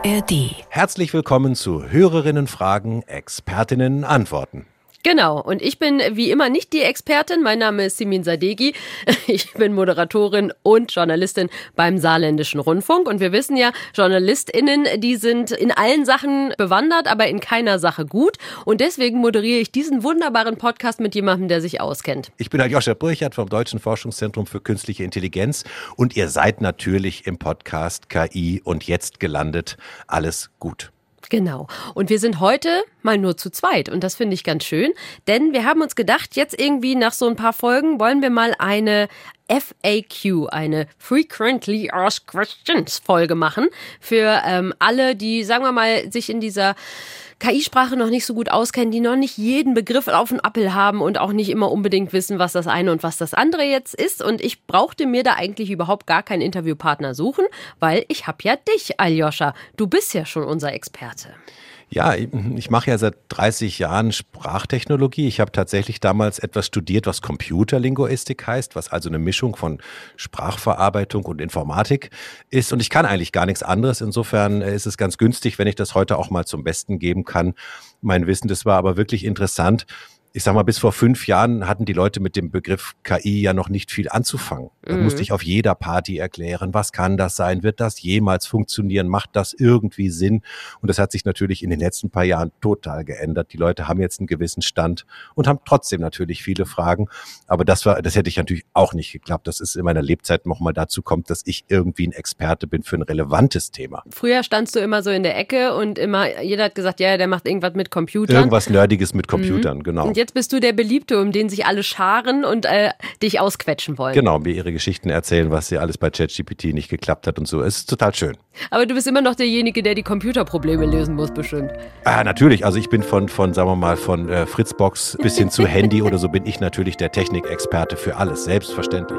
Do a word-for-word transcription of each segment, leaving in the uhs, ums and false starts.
R D. Herzlich willkommen zu Hörerinnen-Fragen, Expertinnen-Antworten. Genau, und ich bin wie immer nicht die Expertin. Mein Name ist Simin Sadeghi. Ich bin Moderatorin und Journalistin beim Saarländischen Rundfunk. Und wir wissen ja, JournalistInnen, die sind in allen Sachen bewandert, aber in keiner Sache gut. Und deswegen moderiere ich diesen wunderbaren Podcast mit jemandem, der sich auskennt. Ich bin Aljoscha Burchard vom Deutschen Forschungszentrum für Künstliche Intelligenz. Und ihr seid natürlich im Podcast K I und jetzt gelandet. Alles gut. Genau. Und wir sind heute mal nur zu zweit. Und das finde ich ganz schön. Denn wir haben uns gedacht, jetzt irgendwie nach so ein paar Folgen wollen wir mal eine F A Q, eine Frequently Asked Questions Folge machen. Für ähm, alle, die, sagen wir mal, sich in dieser K I-Sprache noch nicht so gut auskennen, die noch nicht jeden Begriff auf den Appel haben und auch nicht immer unbedingt wissen, was das eine und was das andere jetzt ist. Und ich brauchte mir da eigentlich überhaupt gar keinen Interviewpartner suchen, weil ich habe ja dich, Aljoscha. Du bist ja schon unser Experte. Ja, ich mache ja seit dreißig Jahren Sprachtechnologie. Ich habe tatsächlich damals etwas studiert, was Computerlinguistik heißt, was also eine Mischung von Sprachverarbeitung und Informatik ist. Und ich kann eigentlich gar nichts anderes. Insofern ist es ganz günstig, wenn ich das heute auch mal zum Besten geben kann. Mein Wissen, das war aber wirklich interessant. Ich sag mal, bis vor fünf Jahren hatten die Leute mit dem Begriff K I ja noch nicht viel anzufangen. Da mhm. musste ich auf jeder Party erklären, was kann das sein? Wird das jemals funktionieren? Macht das irgendwie Sinn? Und das hat sich natürlich in den letzten paar Jahren total geändert. Die Leute haben jetzt einen gewissen Stand und haben trotzdem natürlich viele Fragen. Aber das war, das hätte ich natürlich auch nicht geklappt. Das ist in meiner Lebzeit nochmal dazu kommt, dass ich irgendwie ein Experte bin für ein relevantes Thema. Früher standst du immer so in der Ecke und immer, jeder hat gesagt, ja, der macht irgendwas mit Computern. Irgendwas Nerdiges mit Computern, mhm. genau. Und jetzt bist du der Beliebte, um den sich alle scharen und äh, dich ausquetschen wollen. Genau, mir ihre Geschichten erzählen, was hier alles bei ChatGPT nicht geklappt hat und so. Es ist total schön. Aber du bist immer noch derjenige, der die Computerprobleme lösen muss, bestimmt. Ah, natürlich. Also ich bin von, von sagen wir mal, von äh, Fritzbox bis hin zu Handy oder so bin ich natürlich der Technikexperte für alles. Selbstverständlich.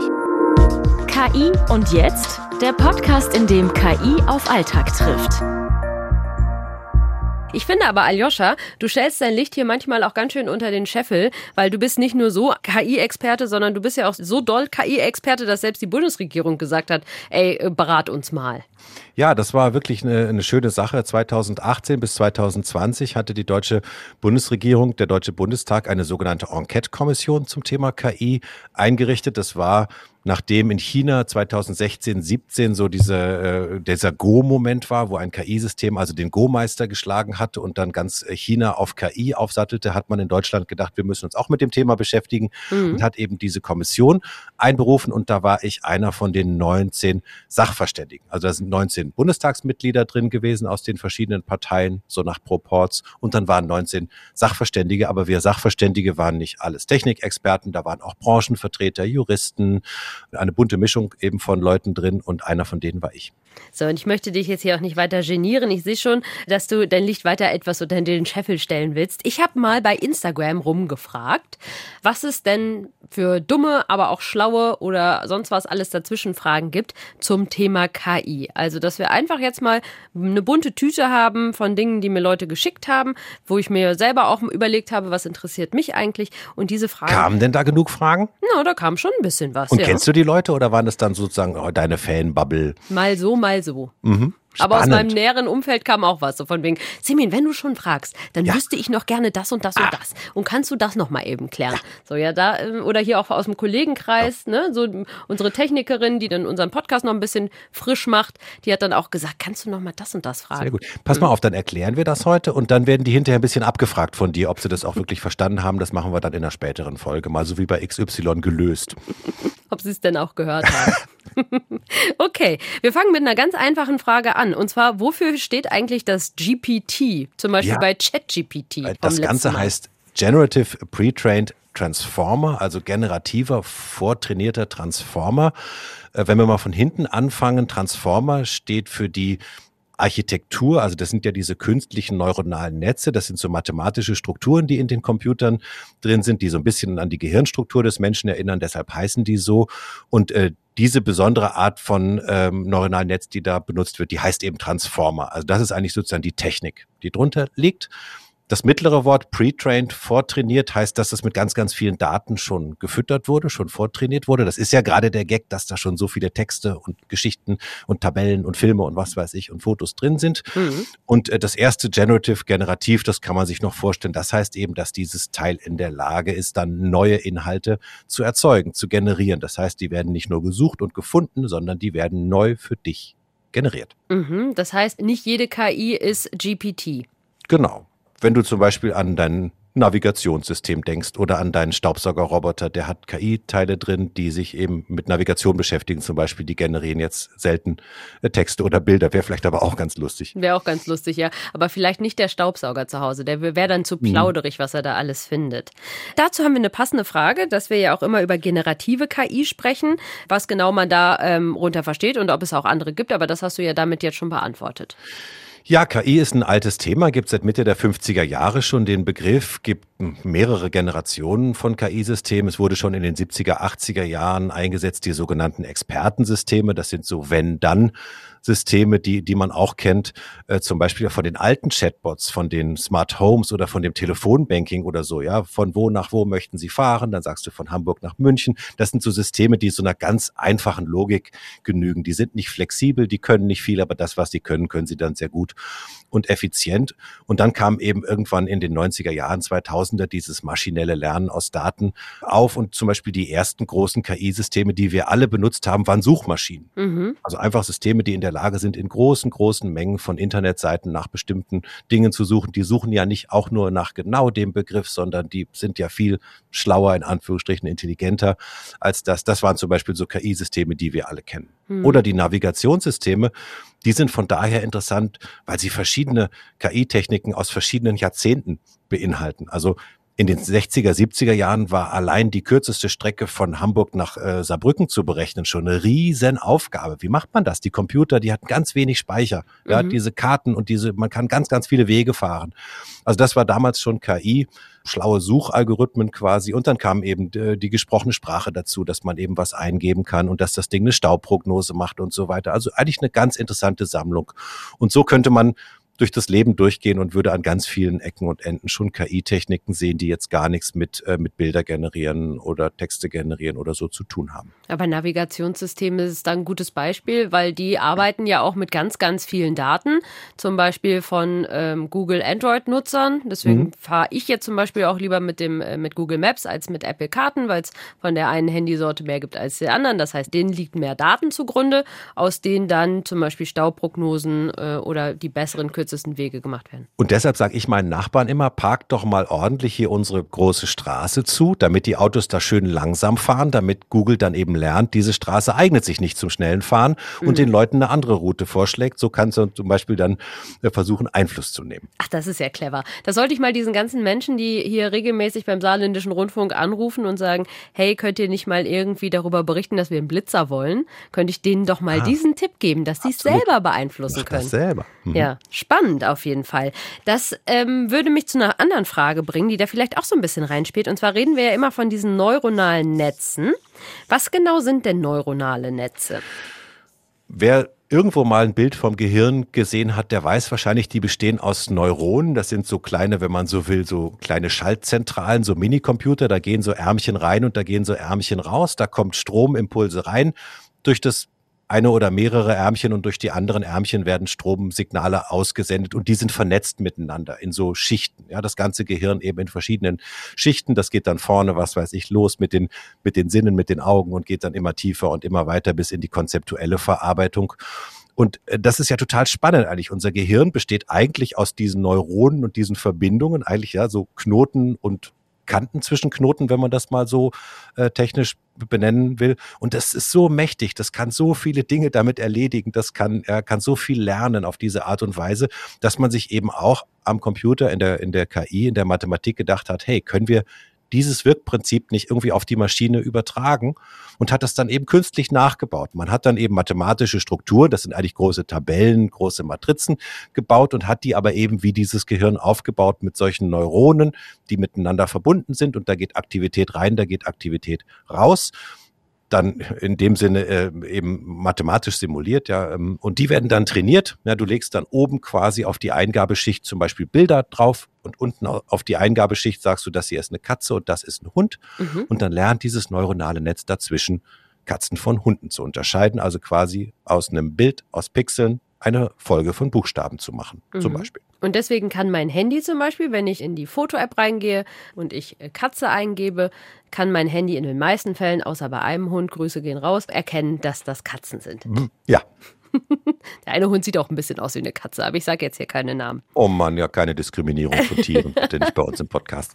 K I und jetzt? Der Podcast, in dem K I auf Alltag trifft. Ich finde aber, Aljoscha, du stellst dein Licht hier manchmal auch ganz schön unter den Scheffel, weil du bist nicht nur so K I-Experte, sondern du bist ja auch so doll K I-Experte, dass selbst die Bundesregierung gesagt hat, ey, berat uns mal. Ja, das war wirklich eine, eine schöne Sache. zweitausendachtzehn bis zweitausendzwanzig hatte die deutsche Bundesregierung, der Deutsche Bundestag, eine sogenannte Enquete-Kommission zum Thema K I eingerichtet. Das war, nachdem in China zweitausendsechzehn, siebzehn so diese, äh, dieser Go-Moment war, wo ein K I-System also den Go-Meister geschlagen hatte und dann ganz China auf K I aufsattelte, hat man in Deutschland gedacht, wir müssen uns auch mit dem Thema beschäftigen mhm. und hat eben diese Kommission einberufen und da war ich einer von den neunzehn Sachverständigen. Also da sind neunzehn Bundestagsmitglieder drin gewesen aus den verschiedenen Parteien, so nach Proports und dann waren neunzehn Sachverständige, aber wir Sachverständige waren nicht alles Technikexperten, da waren auch Branchenvertreter, Juristen, eine bunte Mischung eben von Leuten drin und einer von denen war ich. So, und ich möchte dich jetzt hier auch nicht weiter genieren. Ich sehe schon, dass du dein Licht weiter etwas unter den Scheffel stellen willst. Ich habe mal bei Instagram rumgefragt, was es denn für dumme, aber auch schlaue oder sonst was alles dazwischen Fragen gibt zum Thema K I. Also, dass wir einfach jetzt mal eine bunte Tüte haben von Dingen, die mir Leute geschickt haben, wo ich mir selber auch überlegt habe, was interessiert mich eigentlich. Und diese Fragen... Kamen denn da genug Fragen? Na, da kam schon ein bisschen was, Und ja. Kennst du die Leute oder waren das dann sozusagen oh, deine Fanbubble? Mal so, mal so. Mhm. Aber aus meinem näheren Umfeld kam auch was, so von wegen, Simin, wenn du schon fragst, dann ja. wüsste ich noch gerne das und das ah. und das. Und kannst du das noch mal eben klären? Ja. So, ja, da, oder hier auch aus dem Kollegenkreis, ja. ne, so unsere Technikerin, die dann unseren Podcast noch ein bisschen frisch macht, die hat dann auch gesagt, kannst du noch mal das und das fragen? Sehr gut. Pass mal auf, dann erklären wir das heute und dann werden die hinterher ein bisschen abgefragt von dir, ob sie das auch wirklich verstanden haben. Das machen wir dann in einer späteren Folge, mal so wie bei X Y gelöst. Ob sie es denn auch gehört haben. Okay, wir fangen mit einer ganz einfachen Frage an. Und zwar, wofür steht eigentlich das G P T? Zum Beispiel ja, bei ChatGPT. Das Ganze Mal. heißt Generative Pre-Trained Transformer, also generativer, vortrainierter Transformer. Wenn wir mal von hinten anfangen, Transformer steht für die Architektur, also das sind ja diese künstlichen neuronalen Netze, das sind so mathematische Strukturen, die in den Computern drin sind, die so ein bisschen an die Gehirnstruktur des Menschen erinnern, deshalb heißen die so. Und äh, diese besondere Art von ähm, neuronalen Netz, die da benutzt wird, die heißt eben Transformer. Also das ist eigentlich sozusagen die Technik, die drunter liegt. Das mittlere Wort pre-trained, vortrainiert, heißt, dass das mit ganz, ganz vielen Daten schon gefüttert wurde, schon vortrainiert wurde. Das ist ja gerade der Gag, dass da schon so viele Texte und Geschichten und Tabellen und Filme und was weiß ich und Fotos drin sind. Mhm. Und äh, das erste Generative, generativ, das kann man sich noch vorstellen. Das heißt eben, dass dieses Teil in der Lage ist, dann neue Inhalte zu erzeugen, zu generieren. Das heißt, die werden nicht nur gesucht und gefunden, sondern die werden neu für dich generiert. Mhm. Das heißt, nicht jede K I ist G P T. Genau. Wenn du zum Beispiel an dein Navigationssystem denkst oder an deinen Staubsaugerroboter, der hat K I-Teile drin, die sich eben mit Navigation beschäftigen. Zum Beispiel, die generieren jetzt selten äh, Texte oder Bilder. Wäre vielleicht aber auch ganz lustig. Wäre auch ganz lustig, ja. Aber vielleicht nicht der Staubsauger zu Hause. Der wäre dann zu plauderig, was er da alles findet. Dazu haben wir eine passende Frage, dass wir ja auch immer über generative K I sprechen, was genau man da ähm, runter versteht und ob es auch andere gibt. Aber das hast du ja damit jetzt schon beantwortet. Ja, K I ist ein altes Thema, gibt seit Mitte der fünfziger Jahre schon den Begriff, gibt mehrere Generationen von K I-Systemen. Es wurde schon in den siebziger, achtziger Jahren eingesetzt, die sogenannten Expertensysteme. Das sind so Wenn-Dann-Systeme, die die man auch kennt, äh, zum Beispiel von den alten Chatbots, von den Smart Homes oder von dem Telefonbanking oder so. Ja, von wo nach wo möchten Sie fahren? Dann sagst du von Hamburg nach München. Das sind so Systeme, die so einer ganz einfachen Logik genügen. Die sind nicht flexibel, die können nicht viel, aber das, was sie können, können sie dann sehr gut und effizient. Und dann kam eben irgendwann in den neunziger Jahren, zweitausender dieses maschinelle Lernen aus Daten auf. Und zum Beispiel die ersten großen K I-Systeme, die wir alle benutzt haben, waren Suchmaschinen. Mhm. Also einfach Systeme, die in der Lage sind, in großen, großen Mengen von Internetseiten nach bestimmten Dingen zu suchen. Die suchen ja nicht auch nur nach genau dem Begriff, sondern die sind ja viel schlauer, in Anführungsstrichen intelligenter als das. Das waren zum Beispiel so K I-Systeme, die wir alle kennen. Mhm. Oder die Navigationssysteme, die sind von daher interessant, weil sie verschiedene K I-Techniken aus verschiedenen Jahrzehnten beinhalten. Also in den sechziger, siebziger Jahren war allein die kürzeste Strecke von Hamburg nach äh, Saarbrücken zu berechnen schon eine riesen Aufgabe. Wie macht man das? Die Computer, die hatten ganz wenig Speicher. Mhm. Ja, diese Karten und diese, man kann ganz, ganz viele Wege fahren. Also das war damals schon K I, schlaue Suchalgorithmen quasi. Und dann kam eben äh, die gesprochene Sprache dazu, dass man eben was eingeben kann und dass das Ding eine Stauprognose macht und so weiter. Also eigentlich eine ganz interessante Sammlung. Und so könnte man durch das Leben durchgehen und würde an ganz vielen Ecken und Enden schon K I-Techniken sehen, die jetzt gar nichts mit, äh, mit Bilder generieren oder Texte generieren oder so zu tun haben. Aber Navigationssysteme ist da ein gutes Beispiel, weil die arbeiten ja auch mit ganz, ganz vielen Daten, zum Beispiel von ähm, Google Android-Nutzern. Deswegen mhm. fahre ich jetzt zum Beispiel auch lieber mit dem äh, mit Google Maps als mit Apple Karten, weil es von der einen Handysorte mehr gibt als der anderen. Das heißt, denen liegt mehr Daten zugrunde, aus denen dann zum Beispiel Stauprognosen äh, oder die besseren kürzesten Wege gemacht werden. Und deshalb sage ich meinen Nachbarn immer, parkt doch mal ordentlich hier unsere große Straße zu, damit die Autos da schön langsam fahren, damit Google dann eben lernt, diese Straße eignet sich nicht zum schnellen Fahren und mhm. den Leuten eine andere Route vorschlägt. So kannst du zum Beispiel dann versuchen, Einfluss zu nehmen. Ach, das ist ja clever. Da sollte ich mal diesen ganzen Menschen, die hier regelmäßig beim Saarländischen Rundfunk anrufen und sagen, hey, könnt ihr nicht mal irgendwie darüber berichten, dass wir einen Blitzer wollen? Könnte ich denen doch mal ah, diesen Tipp geben, dass sie es selber beeinflussen Mach können. Das selber. Mhm. Ja, spannend auf jeden Fall. Das ähm, würde mich zu einer anderen Frage bringen, die da vielleicht auch so ein bisschen reinspielt. Und zwar reden wir ja immer von diesen neuronalen Netzen. Was genau sind denn neuronale Netze? Wer irgendwo mal ein Bild vom Gehirn gesehen hat, der weiß wahrscheinlich, die bestehen aus Neuronen. Das sind so kleine, wenn man so will, so kleine Schaltzentralen, so Minicomputer. Da gehen so Ärmchen rein und da gehen so Ärmchen raus. Da kommt Stromimpulse rein. Durch das eine oder mehrere Ärmchen und durch die anderen Ärmchen werden Stromsignale ausgesendet und die sind vernetzt miteinander in so Schichten. Ja, das ganze Gehirn eben in verschiedenen Schichten. Das geht dann vorne, was weiß ich, los mit den, mit den Sinnen, mit den Augen und geht dann immer tiefer und immer weiter bis in die konzeptuelle Verarbeitung. Und das ist ja total spannend eigentlich. Unser Gehirn besteht eigentlich aus diesen Neuronen und diesen Verbindungen, eigentlich ja so Knoten und Kanten zwischen Knoten, wenn man das mal so äh, technisch benennen will. Und das ist so mächtig, das kann so viele Dinge damit erledigen, das kann, er kann so viel lernen auf diese Art und Weise, dass man sich eben auch am Computer, in der, in der K I, in der Mathematik gedacht hat, hey, können wir dieses Wirkprinzip nicht irgendwie auf die Maschine übertragen und hat das dann eben künstlich nachgebaut. Man hat dann eben mathematische Strukturen, das sind eigentlich große Tabellen, große Matrizen gebaut und hat die aber eben wie dieses Gehirn aufgebaut mit solchen Neuronen, die miteinander verbunden sind und da geht Aktivität rein, da geht Aktivität raus. dann in dem Sinne äh, eben mathematisch simuliert, ja, ähm, und die werden dann trainiert. Ja, du legst dann oben quasi auf die Eingabeschicht zum Beispiel Bilder drauf und unten auf die Eingabeschicht sagst du, das hier ist eine Katze und das ist ein Hund. Mhm. Und dann lernt dieses neuronale Netz dazwischen, Katzen von Hunden zu unterscheiden, also quasi aus einem Bild, aus Pixeln, eine Folge von Buchstaben zu machen, mhm. zum Beispiel. Und deswegen kann mein Handy zum Beispiel, wenn ich in die Foto-App reingehe und ich Katze eingebe, kann mein Handy in den meisten Fällen, außer bei einem Hund, Grüße gehen raus, erkennen, dass das Katzen sind. Ja. Der eine Hund sieht auch ein bisschen aus wie eine Katze, aber ich sage jetzt hier keine Namen. Oh Mann, ja, keine Diskriminierung von Tieren, bitte nicht bei uns im Podcast.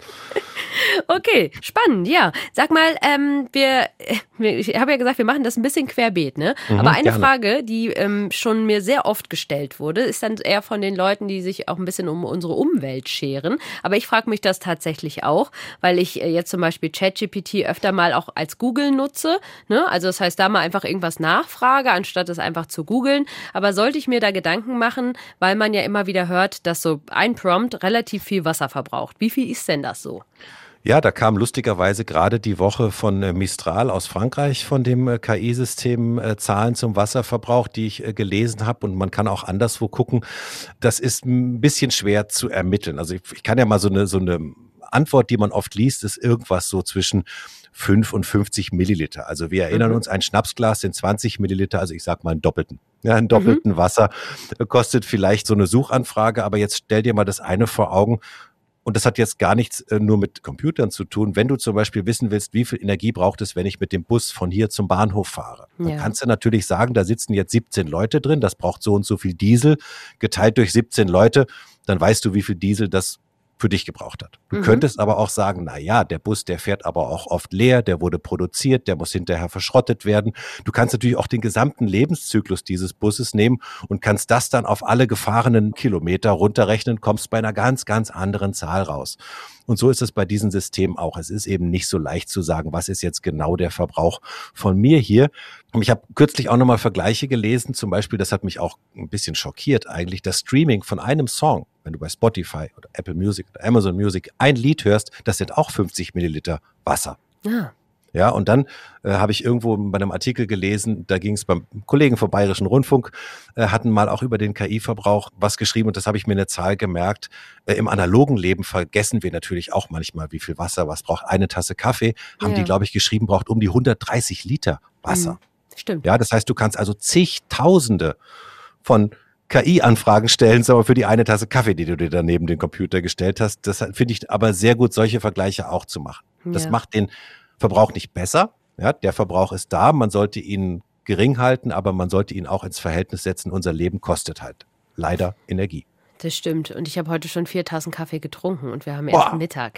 Okay, spannend, ja. Sag mal, ähm, wir, wir, ich habe ja gesagt, wir machen das ein bisschen querbeet, ne? Mhm, aber eine gerne. Frage, die ähm, schon mir sehr oft gestellt wurde, ist dann eher von den Leuten, die sich auch ein bisschen um unsere Umwelt scheren. Aber ich frage mich das tatsächlich auch, weil ich äh, jetzt zum Beispiel ChatGPT öfter mal auch als Google nutze, ne? Also das heißt, da mal einfach irgendwas nachfrage, anstatt es einfach zu googeln. Aber sollte ich mir da Gedanken machen, weil man ja immer wieder hört, dass so ein Prompt relativ viel Wasser verbraucht. Wie viel ist denn das so? Ja, da kam lustigerweise gerade die Woche von Mistral aus Frankreich, von dem K I-System äh, Zahlen zum Wasserverbrauch, die ich äh, gelesen habe. Und man kann auch anderswo gucken. Das ist ein bisschen schwer zu ermitteln. Also ich, ich kann ja mal so eine, so eine Antwort, die man oft liest, ist irgendwas so zwischen fünf und fünfzig Milliliter. Also wir erinnern mhm. uns, ein Schnapsglas sind zwanzig Milliliter, also ich sag mal einen doppelten. Ja, einen doppelten mhm. Wasser kostet vielleicht so eine Suchanfrage, aber jetzt stell dir mal das eine vor Augen. Und das hat jetzt gar nichts äh, nur mit Computern zu tun. Wenn du zum Beispiel wissen willst, wie viel Energie braucht es, wenn ich mit dem Bus von hier zum Bahnhof fahre, dann ja. kannst du natürlich sagen, da sitzen jetzt siebzehn Leute drin, das braucht so und so viel Diesel, geteilt durch siebzehn Leute, dann weißt du, wie viel Diesel das für dich gebraucht hat. Du mhm. könntest aber auch sagen, na ja, der Bus, der fährt aber auch oft leer, der wurde produziert, der muss hinterher verschrottet werden. Du kannst natürlich auch den gesamten Lebenszyklus dieses Busses nehmen und kannst das dann auf alle gefahrenen Kilometer runterrechnen, kommst bei einer ganz, ganz anderen Zahl raus. Und so ist es bei diesen Systemen auch. Es ist eben nicht so leicht zu sagen, was ist jetzt genau der Verbrauch von mir hier. Und ich habe kürzlich auch nochmal Vergleiche gelesen, zum Beispiel, das hat mich auch ein bisschen schockiert eigentlich, das Streaming von einem Song, wenn du bei Spotify oder Apple Music oder Amazon Music ein Lied hörst, das sind auch fünfzig Milliliter Wasser. Ja. Ja, und dann äh, habe ich irgendwo bei einem Artikel gelesen, da ging es beim Kollegen vom Bayerischen Rundfunk, äh, hatten mal auch über den K I-Verbrauch was geschrieben und das habe ich mir eine Zahl gemerkt. Äh, Im analogen Leben vergessen wir natürlich auch manchmal, wie viel Wasser was braucht. Eine Tasse Kaffee, haben ja. die, glaube ich, geschrieben, braucht um die hundertdreißig Liter Wasser. Mhm, stimmt. Ja, das heißt, du kannst also zigtausende von K I-Anfragen stellen, aber für die eine Tasse Kaffee, die du dir da neben den Computer gestellt hast. Das finde ich aber sehr gut, solche Vergleiche auch zu machen. Ja. Das macht den Verbrauch nicht besser. Ja, der Verbrauch ist da, man sollte ihn gering halten, aber man sollte ihn auch ins Verhältnis setzen. Unser Leben kostet halt leider Energie. Das stimmt. Und ich habe heute schon vier Tassen Kaffee getrunken und wir haben erst Mittag.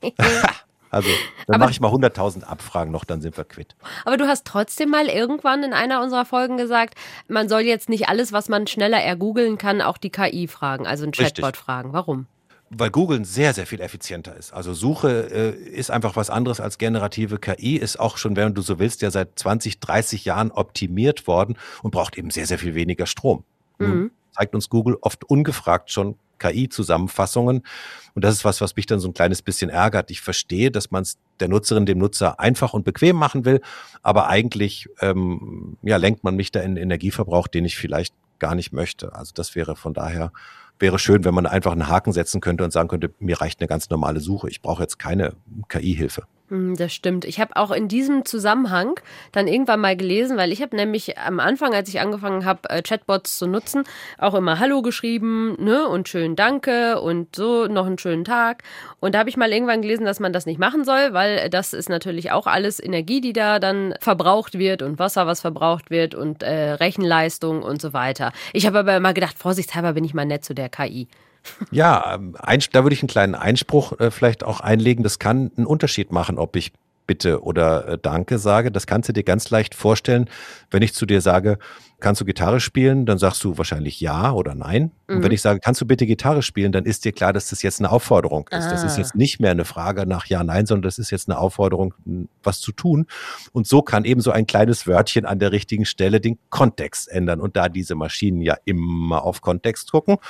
Also, dann mache ich mal hunderttausend Abfragen noch, dann sind wir quitt. Aber du hast trotzdem mal irgendwann in einer unserer Folgen gesagt, man soll jetzt nicht alles, was man schneller ergoogeln kann, auch die K I fragen, also ein Chatbot Richtig. fragen. Warum? Weil Google sehr, sehr viel effizienter ist. Also Suche äh, ist einfach was anderes als generative K I, ist auch schon, wenn du so willst, ja seit zwanzig, dreißig Jahren optimiert worden und braucht eben sehr, sehr viel weniger Strom. Mhm. Nun zeigt uns Google oft ungefragt schon K I-Zusammenfassungen und das ist was, was mich dann so ein kleines bisschen ärgert. Ich verstehe, dass man es der Nutzerin, dem Nutzer einfach und bequem machen will, aber eigentlich ähm, ja, lenkt man mich da in Energieverbrauch, den ich vielleicht gar nicht möchte. Also das wäre von daher wäre schön, wenn man einfach einen Haken setzen könnte und sagen könnte, mir reicht eine ganz normale Suche. Ich brauche jetzt keine K I-Hilfe. Das stimmt. Ich habe auch in diesem Zusammenhang dann irgendwann mal gelesen, weil ich habe nämlich am Anfang, als ich angefangen habe, Chatbots zu nutzen, auch immer Hallo geschrieben, ne, und schön Danke und so, noch einen schönen Tag. Und da habe ich mal irgendwann gelesen, dass man das nicht machen soll, weil das ist natürlich auch alles Energie, die da dann verbraucht wird und Wasser, was verbraucht wird und äh, Rechenleistung und so weiter. Ich habe aber immer gedacht, vorsichtshalber bin ich mal nett zu der K I. Ja, ein, da würde ich einen kleinen Einspruch äh, vielleicht auch einlegen. Das kann einen Unterschied machen, ob ich Bitte oder äh, Danke sage. Das kannst du dir ganz leicht vorstellen. Wenn ich zu dir sage, kannst du Gitarre spielen, dann sagst du wahrscheinlich ja oder nein. Mhm. Und wenn ich sage, kannst du bitte Gitarre spielen, dann ist dir klar, dass das jetzt eine Aufforderung ist. Ah. Das ist jetzt nicht mehr eine Frage nach ja, nein, sondern das ist jetzt eine Aufforderung, was zu tun. Und so kann eben so ein kleines Wörtchen an der richtigen Stelle den Kontext ändern. Und da diese Maschinen ja immer auf Kontext gucken,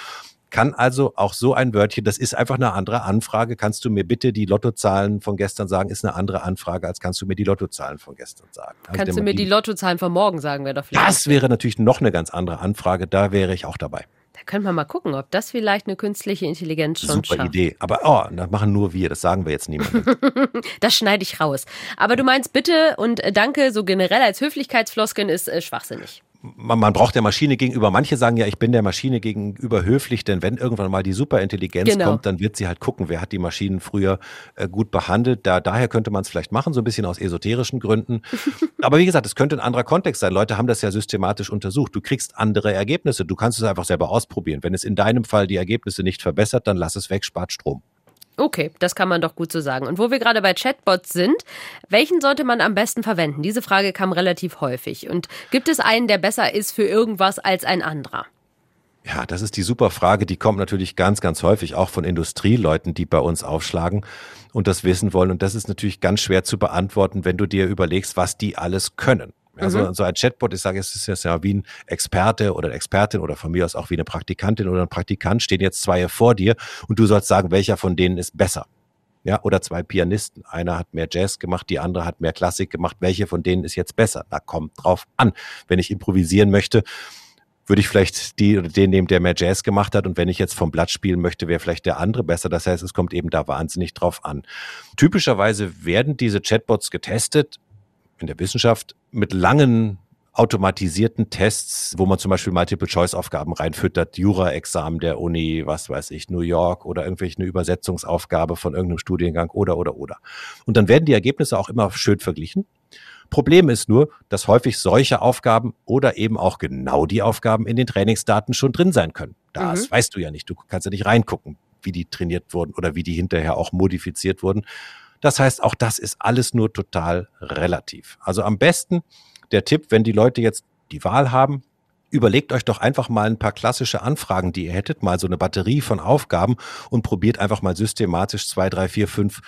kann also auch so ein Wörtchen, das ist einfach eine andere Anfrage. Kannst du mir bitte die Lottozahlen von gestern sagen, ist eine andere Anfrage, als kannst du mir die Lottozahlen von gestern sagen. Also kannst du mir die Lottozahlen von morgen sagen, wäre doch vielleicht. Das wäre natürlich noch eine ganz andere Anfrage, da wäre ich auch dabei. Da können wir mal gucken, ob das vielleicht eine künstliche Intelligenz schon Super schafft. Super Idee, aber oh, das machen nur wir, das sagen wir jetzt niemandem. Das schneide ich raus. Aber du meinst bitte und danke so generell als Höflichkeitsfloskeln ist äh, schwachsinnig. Man, man braucht der Maschine gegenüber. Manche sagen ja, ich bin der Maschine gegenüber höflich, denn wenn irgendwann mal die Superintelligenz genau. kommt, dann wird sie halt gucken, wer hat die Maschinen früher äh, gut behandelt. Da, daher könnte man es vielleicht machen, so ein bisschen aus esoterischen Gründen. Aber wie gesagt, es könnte ein anderer Kontext sein. Leute haben das ja systematisch untersucht. Du kriegst andere Ergebnisse. Du kannst es einfach selber ausprobieren. Wenn es in deinem Fall die Ergebnisse nicht verbessert, dann lass es weg, spart Strom. Okay, das kann man doch gut so sagen. Und wo wir gerade bei Chatbots sind, welchen sollte man am besten verwenden? Diese Frage kam relativ häufig. Und gibt es einen, der besser ist für irgendwas als ein anderer? Ja, das ist die super Frage. Die kommt natürlich ganz, ganz häufig auch von Industrieleuten, die bei uns aufschlagen und das wissen wollen. Und das ist natürlich ganz schwer zu beantworten, wenn du dir überlegst, was die alles können. Also mhm. so ein Chatbot, ich sage, es ist ja wie ein Experte oder eine Expertin oder von mir aus auch wie eine Praktikantin oder ein Praktikant, stehen jetzt zwei vor dir und du sollst sagen, welcher von denen ist besser. Ja, oder zwei Pianisten. Einer hat mehr Jazz gemacht, die andere hat mehr Klassik gemacht. Welche von denen ist jetzt besser? Da kommt drauf an. Wenn ich improvisieren möchte, würde ich vielleicht die oder den nehmen, der mehr Jazz gemacht hat. Und wenn ich jetzt vom Blatt spielen möchte, wäre vielleicht der andere besser. Das heißt, es kommt eben da wahnsinnig drauf an. Typischerweise werden diese Chatbots getestet in der Wissenschaft mit langen automatisierten Tests, wo man zum Beispiel Multiple-Choice-Aufgaben reinfüttert, Jura-Examen der Uni, was weiß ich, New York oder irgendwelche eine Übersetzungsaufgabe von irgendeinem Studiengang oder, oder, oder. Und dann werden die Ergebnisse auch immer schön verglichen. Problem ist nur, dass häufig solche Aufgaben oder eben auch genau die Aufgaben in den Trainingsdaten schon drin sein können. Das mhm. weißt du ja nicht. Du kannst ja nicht reingucken, wie die trainiert wurden oder wie die hinterher auch modifiziert wurden. Das heißt, auch das ist alles nur total relativ. Also am besten der Tipp, wenn die Leute jetzt die Wahl haben, überlegt euch doch einfach mal ein paar klassische Anfragen, die ihr hättet, mal so eine Batterie von Aufgaben und probiert einfach mal systematisch zwei, drei, vier, fünf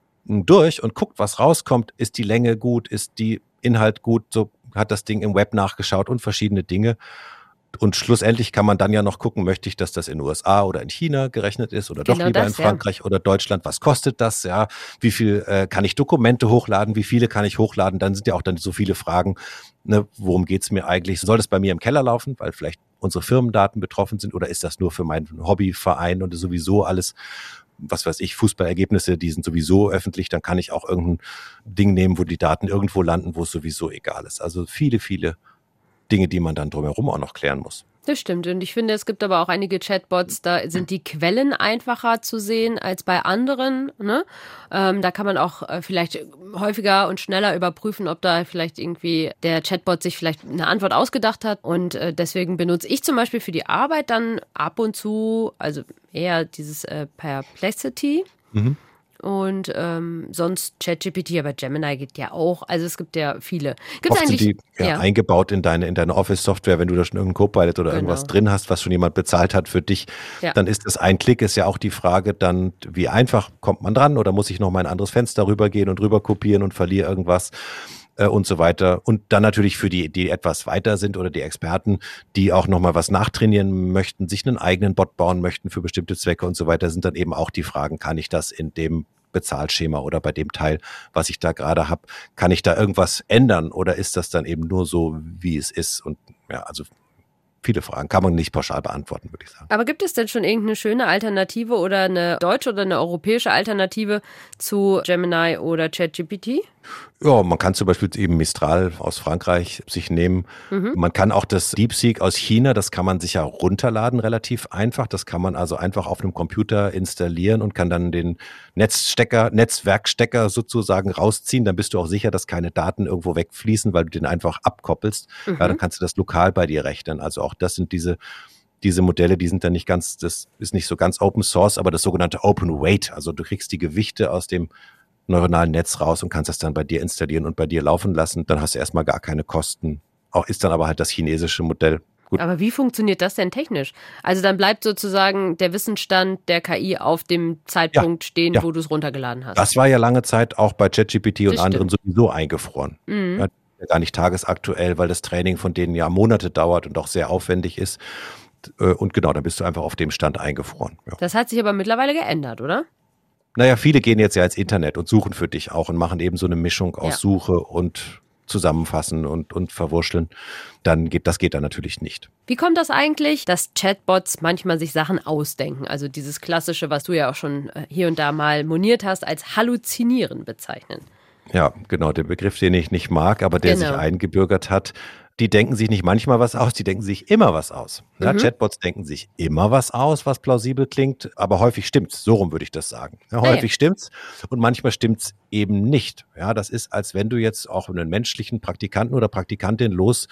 durch und guckt, was rauskommt. Ist die Länge gut? Ist die Inhalt gut? So hat das Ding im Web nachgeschaut und verschiedene Dinge. Und schlussendlich kann man dann ja noch gucken, möchte ich, dass das in den U S A oder in China gerechnet ist oder doch genau lieber das, in Frankreich ja. oder Deutschland. Was kostet das? Ja, wie viel äh, kann ich Dokumente hochladen? Wie viele kann ich hochladen? Dann sind ja auch dann so viele Fragen. Ne, worum geht's mir eigentlich? Soll das bei mir im Keller laufen, weil vielleicht unsere Firmendaten betroffen sind? Oder ist das nur für meinen Hobbyverein und sowieso alles, was weiß ich, Fußballergebnisse, die sind sowieso öffentlich? Dann kann ich auch irgendein Ding nehmen, wo die Daten irgendwo landen, wo es sowieso egal ist. Also viele, viele Dinge, die man dann drumherum auch noch klären muss. Das stimmt. Und ich finde, es gibt aber auch einige Chatbots, da sind die Quellen einfacher zu sehen als bei anderen. Ne? Ähm, da kann man auch äh, vielleicht häufiger und schneller überprüfen, ob da vielleicht irgendwie der Chatbot sich vielleicht eine Antwort ausgedacht hat. Und äh, deswegen benutze ich zum Beispiel für die Arbeit dann ab und zu, also eher dieses äh, Perplexity. Mhm. Und ähm, sonst ChatGPT, aber Gemini geht ja auch. Also es gibt ja viele. Gibt es eigentlich sind die ja, ja. eingebaut in deine in deine Office-Software, wenn du da schon irgendeinen Copilot oder genau. irgendwas drin hast, was schon jemand bezahlt hat für dich, ja. dann ist das ein Klick. Ist ja auch die Frage dann, wie einfach kommt man dran oder muss ich noch mal ein anderes Fenster rübergehen und rüber kopieren und verliere irgendwas äh, und so weiter. Und dann natürlich für die, die etwas weiter sind oder die Experten, die auch noch mal was nachtrainieren möchten, sich einen eigenen Bot bauen möchten für bestimmte Zwecke und so weiter, sind dann eben auch die Fragen, kann ich das in dem Bezahlschema oder bei dem Teil, was ich da gerade habe, kann ich da irgendwas ändern oder ist das dann eben nur so, wie es ist? Und ja, also viele Fragen kann man nicht pauschal beantworten, würde ich sagen. Aber gibt es denn schon irgendeine schöne Alternative oder eine deutsche oder eine europäische Alternative zu Gemini oder ChatGPT? Ja, man kann zum Beispiel eben Mistral aus Frankreich sich nehmen. Mhm. Man kann auch das DeepSeek aus China, das kann man sich ja runterladen, relativ einfach. Das kann man also einfach auf einem Computer installieren und kann dann den Netzstecker, Netzwerkstecker sozusagen rausziehen. Dann bist du auch sicher, dass keine Daten irgendwo wegfließen, weil du den einfach abkoppelst. Mhm. Ja, dann kannst du das lokal bei dir rechnen. Also auch das sind diese Diese Modelle, die sind dann nicht ganz, das ist nicht so ganz Open Source, aber das sogenannte Open Weight. Also du kriegst die Gewichte aus dem neuronalen Netz raus und kannst das dann bei dir installieren und bei dir laufen lassen. Dann hast du erstmal gar keine Kosten. Auch ist dann aber halt das chinesische Modell. Gut. Aber wie funktioniert das denn technisch? Also dann bleibt sozusagen der Wissensstand der K I auf dem Zeitpunkt ja, stehen, ja. wo du es runtergeladen hast. Das war ja lange Zeit auch bei ChatGPT und anderen sowieso eingefroren. Mhm. Ja, gar nicht tagesaktuell, weil das Training von denen ja Monate dauert und auch sehr aufwendig ist. Und genau, dann bist du einfach auf dem Stand eingefroren. Ja. Das hat sich aber mittlerweile geändert, oder? Naja, viele gehen jetzt ja ins Internet und suchen für dich auch und machen eben so eine Mischung aus ja. Suche und zusammenfassen und, und verwurschteln. Dann geht, das geht dann natürlich nicht. Wie kommt das eigentlich, dass Chatbots manchmal sich Sachen ausdenken? Also dieses Klassische, was du ja auch schon hier und da mal moniert hast, als Halluzinieren bezeichnen. Ja, genau, der Begriff, den ich nicht mag, aber der genau. sich eingebürgert hat. Die denken sich nicht manchmal was aus, die denken sich immer was aus. Ja, mhm. Chatbots denken sich immer was aus, was plausibel klingt, aber häufig stimmt's. So rum würde ich das sagen. Ja, häufig ja, ja. stimmt's und manchmal stimmt's eben nicht. Ja, das ist, als wenn du jetzt auch einen menschlichen Praktikanten oder Praktikantin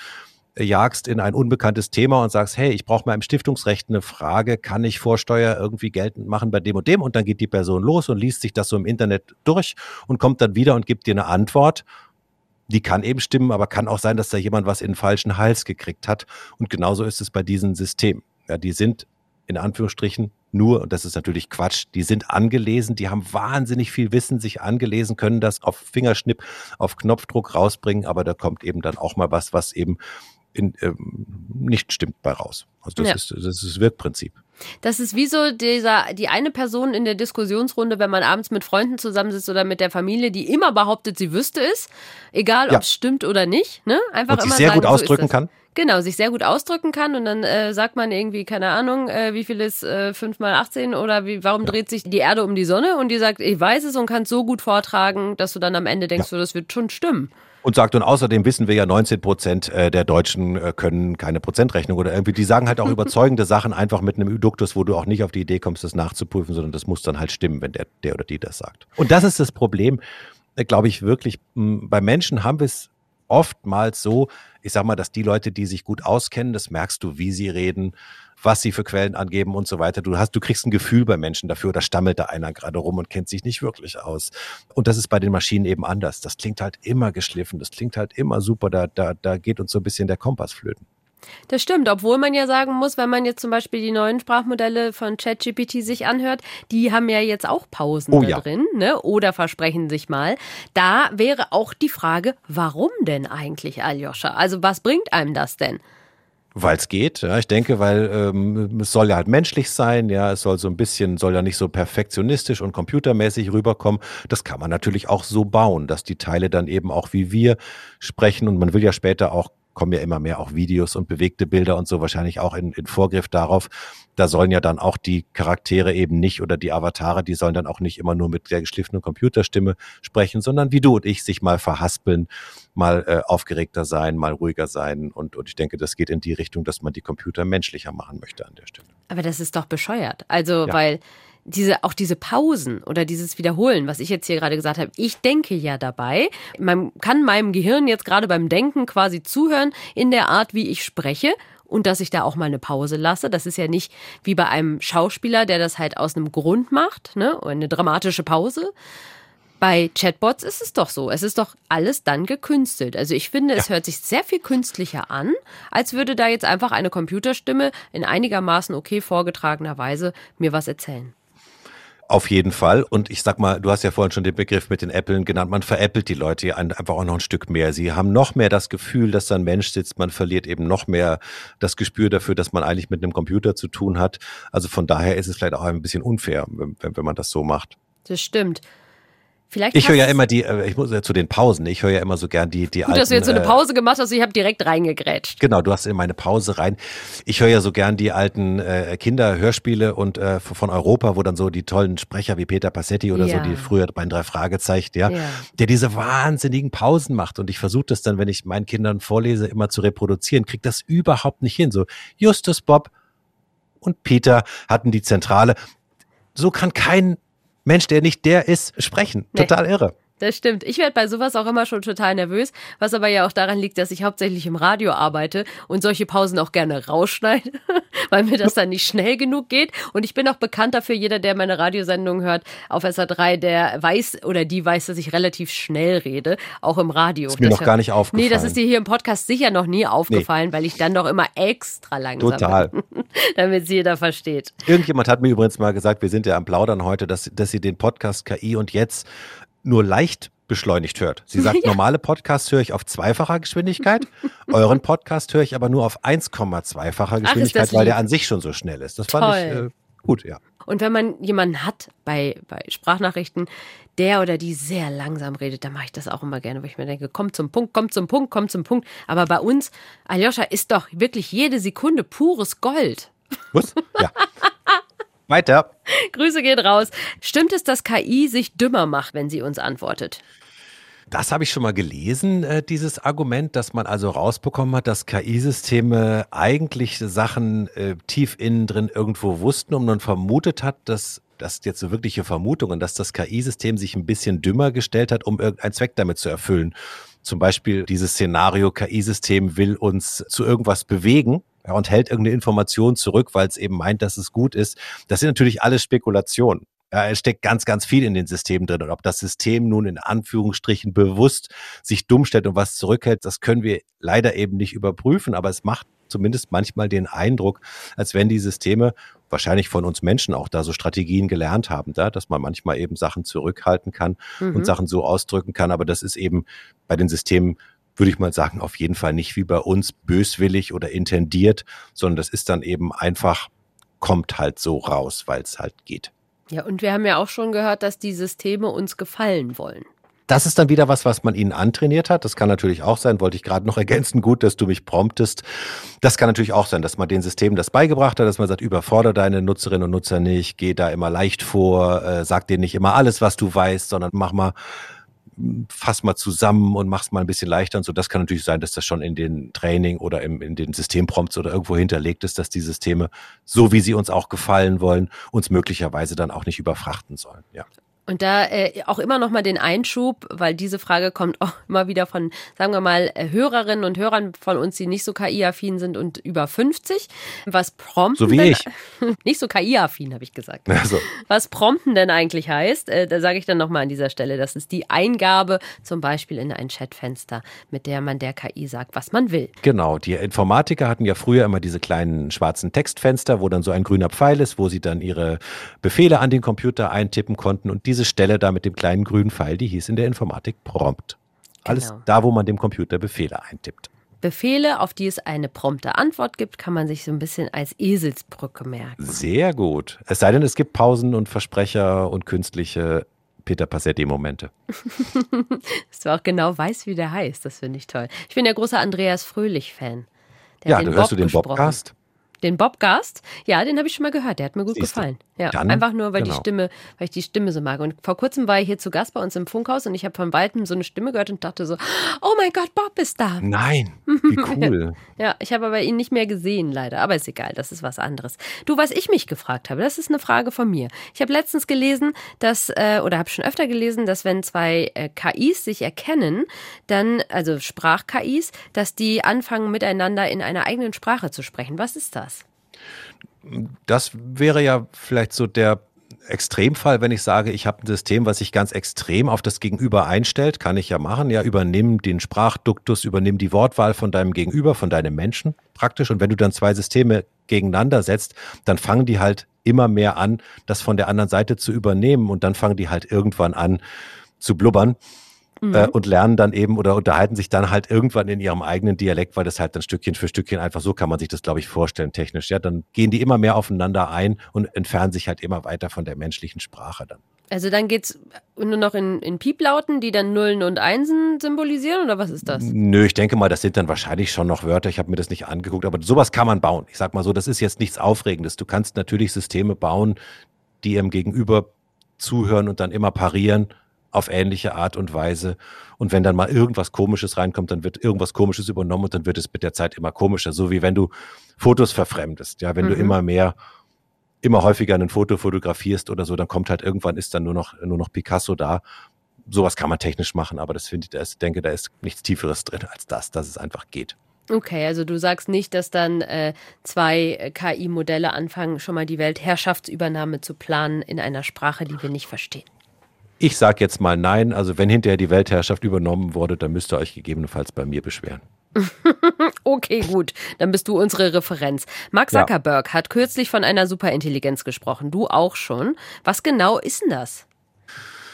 losjagst in ein unbekanntes Thema und sagst, hey, ich brauche mal im Stiftungsrecht eine Frage, kann ich Vorsteuer irgendwie geltend machen bei dem und dem? Und dann geht die Person los und liest sich das so im Internet durch und kommt dann wieder und gibt dir eine Antwort. Die kann eben stimmen, aber kann auch sein, dass da jemand was in den falschen Hals gekriegt hat. Und genauso ist es bei diesen Systemen. Ja, die sind in Anführungsstrichen nur, und das ist natürlich Quatsch, die sind angelesen, die haben wahnsinnig viel Wissen sich angelesen, können das auf Fingerschnipp, auf Knopfdruck rausbringen, aber da kommt eben dann auch mal was, was eben in, ähm, nicht stimmt bei raus. Also das, ja. ist, das ist das Wirkprinzip. Das ist wie so dieser, die eine Person in der Diskussionsrunde, wenn man abends mit Freunden zusammensitzt oder mit der Familie, die immer behauptet, sie wüsste es, egal ja. ob es stimmt oder nicht. Ne? Einfach und immer sich sehr sagen, gut ausdrücken so kann. Genau, sich sehr gut ausdrücken kann und dann äh, sagt man irgendwie, keine Ahnung, äh, wie viel ist äh, fünf mal achtzehn oder wie, warum ja. dreht sich die Erde um die Sonne? Und die sagt, ich weiß es und kann es so gut vortragen, dass du dann am Ende denkst, ja. so, das wird schon stimmen. Und sagt, und außerdem wissen wir ja, neunzehn Prozent der Deutschen können keine Prozentrechnung oder irgendwie, die sagen halt auch überzeugende Sachen einfach mit einem Duktus, wo du auch nicht auf die Idee kommst, das nachzuprüfen, sondern das muss dann halt stimmen, wenn der, der oder die das sagt. Und das ist das Problem, glaube ich wirklich, bei Menschen haben wir es oftmals so, ich sag mal, dass die Leute, die sich gut auskennen, das merkst du, wie sie reden, was sie für Quellen angeben und so weiter. Du hast, du kriegst ein Gefühl bei Menschen dafür, da stammelt da einer gerade rum und kennt sich nicht wirklich aus. Und das ist bei den Maschinen eben anders. Das klingt halt immer geschliffen, das klingt halt immer super, da, da, da geht uns so ein bisschen der Kompass flöten. Das stimmt, obwohl man ja sagen muss, wenn man jetzt zum Beispiel die neuen Sprachmodelle von ChatGPT sich anhört, die haben ja jetzt auch Pausen oh, da ja. drin, ne? Oder versprechen sich mal. Da wäre auch die Frage, warum denn eigentlich, Aljoscha? Also was bringt einem das denn? Weil es geht, ja, ich denke, weil ähm, es soll ja halt menschlich sein, ja, es soll so ein bisschen, soll ja nicht so perfektionistisch und computermäßig rüberkommen. Das kann man natürlich auch so bauen, dass die Teile dann eben auch wie wir sprechen und man will ja später auch, kommen ja immer mehr auch Videos und bewegte Bilder und so, wahrscheinlich auch in, in Vorgriff darauf. Da sollen ja dann auch die Charaktere eben nicht oder die Avatare, die sollen dann auch nicht immer nur mit der geschliffenen Computerstimme sprechen, sondern wie du und ich sich mal verhaspeln, mal äh, aufgeregter sein, mal ruhiger sein. Und, und ich denke, das geht in die Richtung, dass man die Computer menschlicher machen möchte an der Stelle. Aber das ist doch bescheuert. Also, ja. weil diese, auch diese Pausen oder dieses Wiederholen, was ich jetzt hier gerade gesagt habe, ich denke ja dabei, man kann meinem Gehirn jetzt gerade beim Denken quasi zuhören in der Art, wie ich spreche und dass ich da auch mal eine Pause lasse. Das ist ja nicht wie bei einem Schauspieler, der das halt aus einem Grund macht, ne, eine dramatische Pause. Bei Chatbots ist es doch so. Es ist doch alles dann gekünstelt. Also ich finde, es ja. hört sich sehr viel künstlicher an, als würde da jetzt einfach eine Computerstimme in einigermaßen okay vorgetragener Weise mir was erzählen. Auf jeden Fall. Und ich sag mal, du hast ja vorhin schon den Begriff mit den Äppeln genannt. Man veräppelt die Leute einfach auch noch ein Stück mehr. Sie haben noch mehr das Gefühl, dass da ein Mensch sitzt. Man verliert eben noch mehr das Gespür dafür, dass man eigentlich mit einem Computer zu tun hat. Also von daher ist es vielleicht auch ein bisschen unfair, wenn, wenn man das so macht. Das stimmt. Vielleicht ich höre ja immer die, ich muss ja zu den Pausen, ich höre ja immer so gern die, die Gut, alten. dass du jetzt so eine Pause gemacht hast, ich habe direkt reingegrätscht. Genau, du hast in meine Pause rein. Ich höre ja so gern die alten äh, Kinderhörspiele und äh, von Europa, wo dann so die tollen Sprecher wie Peter Passetti oder ja. so, die früher bei den drei Fragezeichen, ja, ja, der diese wahnsinnigen Pausen macht. Und ich versuche das dann, wenn ich meinen Kindern vorlese, immer zu reproduzieren, kriege das überhaupt nicht hin. So Justus, Bob und Peter hatten die Zentrale. So kann kein Mensch, der nicht der ist, sprechen. Nee. Total irre. Das stimmt. Ich werde bei sowas auch immer schon total nervös, was aber ja auch daran liegt, dass ich hauptsächlich im Radio arbeite und solche Pausen auch gerne rausschneide, weil mir das dann nicht schnell genug geht. Und ich bin auch bekannt dafür, jeder, der meine Radiosendung hört auf S R drei, der weiß oder die weiß, dass ich relativ schnell rede, auch im Radio. Das ist mir das noch gar nicht aufgefallen. Nee, das ist dir hier im Podcast sicher noch nie aufgefallen, nee. weil ich dann doch immer extra langsam Total. bin, damit es jeder versteht. Irgendjemand hat mir übrigens mal gesagt, wir sind ja am Plaudern heute, dass, dass sie den Podcast K I und jetzt nur leicht beschleunigt hört. Sie sagt, ja. normale Podcasts höre ich auf zweifacher Geschwindigkeit, euren Podcast höre ich aber nur auf eins Komma zwei-facher Geschwindigkeit, Ach, weil der an sich schon so schnell ist. Das Toll. fand ich äh, gut, ja. Und wenn man jemanden hat bei, bei Sprachnachrichten, der oder die sehr langsam redet, dann mache ich das auch immer gerne, weil ich mir denke, komm zum Punkt, komm zum Punkt, komm zum Punkt. Aber bei uns, Aljoscha, ist doch wirklich jede Sekunde pures Gold. Was? Ja. Weiter. Grüße gehen raus. Stimmt es, dass K I sich dümmer macht, wenn sie uns antwortet? Das habe ich schon mal gelesen, äh, dieses Argument, dass man also rausbekommen hat, dass K I-Systeme eigentlich Sachen äh, tief innen drin irgendwo wussten und man vermutet hat, dass das jetzt so wirkliche Vermutungen, dass das K I-System sich ein bisschen dümmer gestellt hat, um irgendeinen Zweck damit zu erfüllen. Zum Beispiel dieses Szenario, K I-System will uns zu irgendwas bewegen. Ja, und hält irgendeine Information zurück, weil es eben meint, dass es gut ist. Das sind natürlich alles Spekulationen. Ja, es steckt ganz, ganz viel in den Systemen drin. Und ob das System nun in Anführungsstrichen bewusst sich dumm stellt und was zurückhält, das können wir leider eben nicht überprüfen. Aber es macht zumindest manchmal den Eindruck, als wenn die Systeme wahrscheinlich von uns Menschen auch da so Strategien gelernt haben, da, dass man manchmal eben Sachen zurückhalten kann mhm. und Sachen so ausdrücken kann. Aber das ist eben bei den Systemen, würde ich mal sagen, auf jeden Fall nicht wie bei uns böswillig oder intendiert, sondern das ist dann eben einfach, kommt halt so raus, weil es halt geht. Ja, und wir haben ja auch schon gehört, dass die Systeme uns gefallen wollen. Das ist dann wieder was, was man ihnen antrainiert hat. Das kann natürlich auch sein, wollte ich gerade noch ergänzen, gut, dass du mich promptest. Das kann natürlich auch sein, dass man den Systemen das beigebracht hat, dass man sagt, überfordere deine Nutzerinnen und Nutzer nicht, geh da immer leicht vor, äh, sag denen nicht immer alles, was du weißt, sondern mach mal fass mal zusammen und mach's mal ein bisschen leichter und so. Das kann natürlich sein, dass das schon in den Training oder im, in den Systemprompts oder irgendwo hinterlegt ist, dass die Systeme, so wie sie uns auch gefallen wollen, uns möglicherweise dann auch nicht überfrachten sollen. Ja. Und da äh, auch immer noch mal den Einschub, weil diese Frage kommt auch immer wieder von, sagen wir mal, Hörerinnen und Hörern von uns, die nicht so K I-affin sind und über fünfzig. Was Prompten So wie denn, ich. Nicht so K I-affin, habe ich gesagt. Also. Was Prompten denn eigentlich heißt, äh, da sage ich dann nochmal an dieser Stelle, das ist die Eingabe zum Beispiel in ein Chatfenster, mit der man der K I sagt, was man will. Genau, die Informatiker hatten ja früher immer diese kleinen schwarzen Textfenster, wo dann so ein grüner Pfeil ist, wo sie dann ihre Befehle an den Computer eintippen konnten und die Diese Stelle da mit dem kleinen grünen Pfeil, die hieß in der Informatik Prompt. Alles genau. Da, wo man dem Computer Befehle eintippt. Befehle, auf die es eine prompte Antwort gibt, kann man sich so ein bisschen als Eselsbrücke merken. Sehr gut. Es sei denn, es gibt Pausen und Versprecher und künstliche Peter Passetti-Momente. Dass du auch genau weißt, wie der heißt. Das finde ich toll. Ich bin ja großer Andreas Fröhlich-Fan. Ja, du hörst du den Bobcast? Den Bobcast? Ja, den habe ich schon mal gehört. Der hat mir gut Siehst gefallen. Ja, dann, einfach nur, weil genau. die Stimme, weil ich die Stimme so mag. Und vor kurzem war ich hier zu Gast bei uns im Funkhaus und ich habe von weitem so eine Stimme gehört und dachte so, oh mein Gott, Bob ist da. Nein, wie cool. Ja, ich habe aber ihn nicht mehr gesehen, leider. Aber ist egal, das ist was anderes. Du, was ich mich gefragt habe, das ist eine Frage von mir. Ich habe letztens gelesen, dass, äh, oder habe schon öfter gelesen, dass wenn zwei äh, K Is sich erkennen, dann, also Sprach-K Is, dass die anfangen miteinander in einer eigenen Sprache zu sprechen. Was ist das? Das wäre ja vielleicht so der Extremfall, wenn ich sage, ich habe ein System, was sich ganz extrem auf das Gegenüber einstellt, kann ich ja machen. Ja, übernimm den Sprachduktus, übernimm die Wortwahl von deinem Gegenüber, von deinem Menschen praktisch. Und wenn du dann zwei Systeme gegeneinander setzt, dann fangen die halt immer mehr an, das von der anderen Seite zu übernehmen. Und dann fangen die halt irgendwann an zu blubbern. Mhm. Äh, und lernen dann eben oder unterhalten sich dann halt irgendwann in ihrem eigenen Dialekt, weil das halt dann Stückchen für Stückchen einfach so kann man sich das, glaube ich, vorstellen technisch. Ja, dann gehen die immer mehr aufeinander ein und entfernen sich halt immer weiter von der menschlichen Sprache dann. Also dann geht's nur noch in, in Pieplauten, die dann Nullen und Einsen symbolisieren oder was ist das? Nö, ich denke mal, das sind dann wahrscheinlich schon noch Wörter. Ich habe mir das nicht angeguckt, aber sowas kann man bauen. Ich sag mal so, das ist jetzt nichts Aufregendes. Du kannst natürlich Systeme bauen, die ihrem Gegenüber zuhören und dann immer parieren auf ähnliche Art und Weise. Und wenn dann mal irgendwas Komisches reinkommt, dann wird irgendwas Komisches übernommen und dann wird es mit der Zeit immer komischer. So wie wenn du Fotos verfremdest. Ja, wenn mhm. du immer mehr, immer häufiger ein Foto fotografierst oder so, dann kommt halt irgendwann ist dann nur noch, nur noch Picasso da. Sowas kann man technisch machen, aber das finde ich, da ist, denke, da ist nichts Tieferes drin als das, dass es einfach geht. Okay, also du sagst nicht, dass dann äh, zwei K I-Modelle anfangen, schon mal die Weltherrschaftsübernahme zu planen in einer Sprache, die wir nicht verstehen. Ich sage jetzt mal nein. Also wenn hinterher die Weltherrschaft übernommen wurde, dann müsst ihr euch gegebenenfalls bei mir beschweren. Okay, gut. Dann bist du unsere Referenz. Mark Zuckerberg ja. hat kürzlich von einer Superintelligenz gesprochen. Du auch schon. Was genau ist denn das?